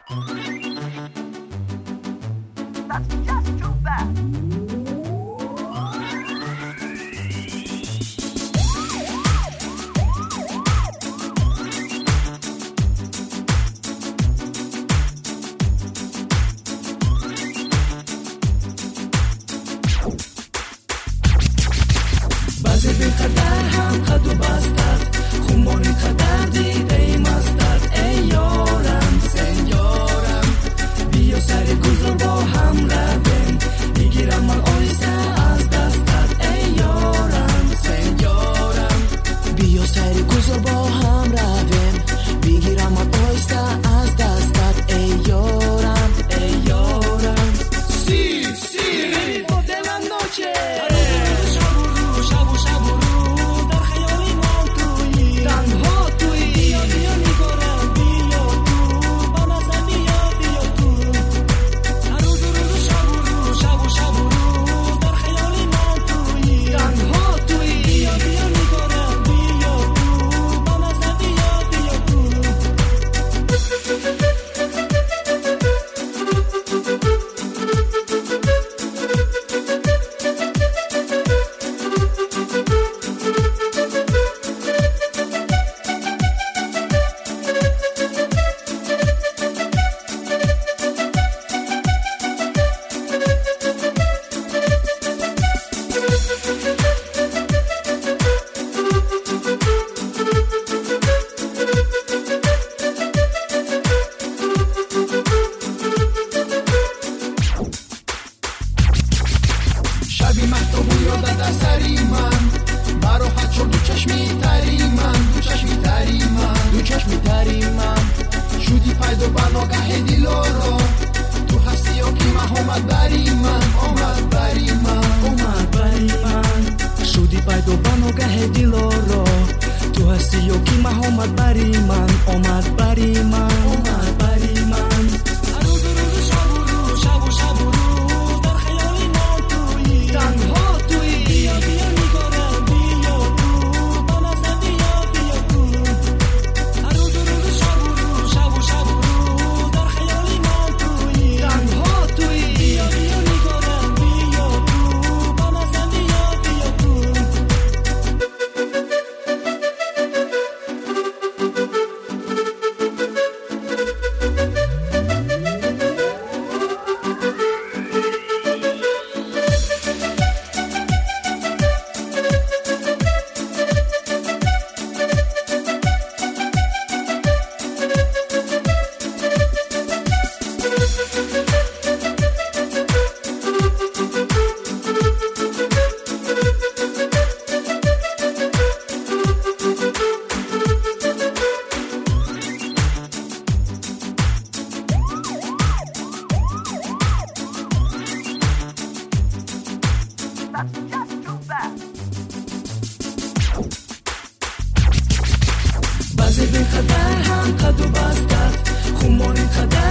That's just too bad. بعضی بی قدر هم قد و بستد خماری قدر دیده ای مستد ای یارم سن یارم بیا سر گذار با هم رویم بگیرم من آیسته از دستت ای یارم سن یارم بیا سر گذار با هم رویم بگیرم من آیسته از دستت ای یارم ای یارم سی سی با دلم نوچه بعضی بی قدر هم قد و بستد خماری قدر